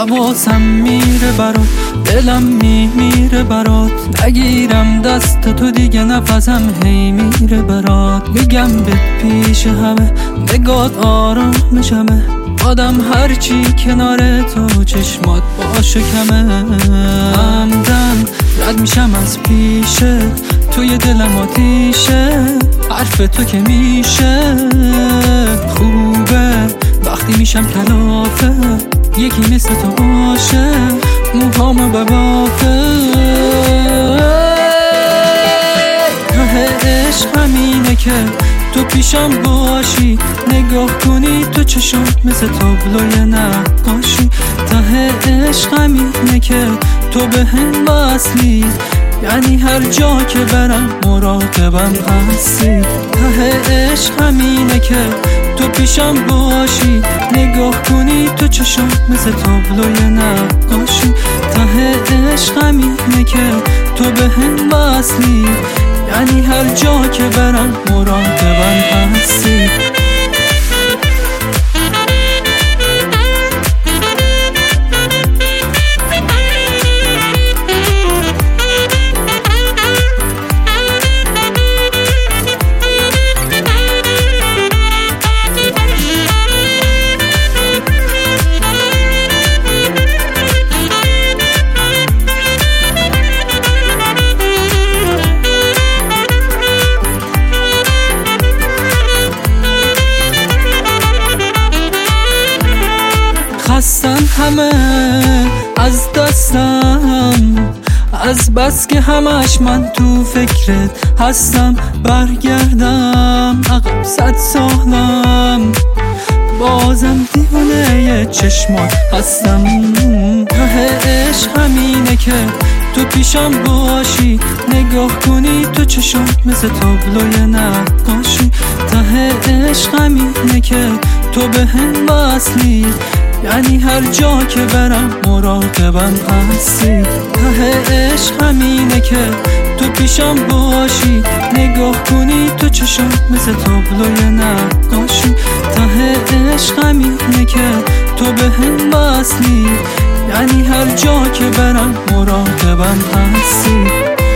حواسم میره برات، دلم میمیره برات، نگیرم دست تو دیگه نفسم هی میره برات. میگم بهت پیش همه نگات آرامشمه، آدم هرچی کنار تو چشمات باشه کمه. همدم رد میشم از پیشه، توی دلم آتیشه، حرف تو که میشه خوبه وقتی میشم کلافه، یکی مثل تو باشه موهامو ببافه. ته عشق همینه که تو پیشم باشی، نگاه کنی تو چشم مثل تابلوی نقاشی. ته عشق همینه که تو به هم وصلی، یعنی هر جا که برم مراقبم هستی. ته عشق همینه که تو پیشم باشی، نگاه کنی تو چشم مثل تابلوی نقاشی. ته عشق همینه که تو به هم وصلی، یعنی هر جا که برم مراقبم هستی. خستن همه از دستم، از بس که همش من تو فکرت هستم. برگردم عقب 100 سالم، بازم دیوانه چشمات هستم. ته عشق همینه که تو پیشم باشی، نگاه کنی تو چشم مثل تابلوی نقاشی. ته عشق همینه که تو به هم وصلی، یعنی هر جا که برم مراقبم هستی. ته عشق همینه که تو پیشم باشی، نگاه کنی تو چشم مثل تابلوی نقاشی. ته عشق همینه که تو به هم وصلی، یعنی هر جا که برم مراقبم هستی.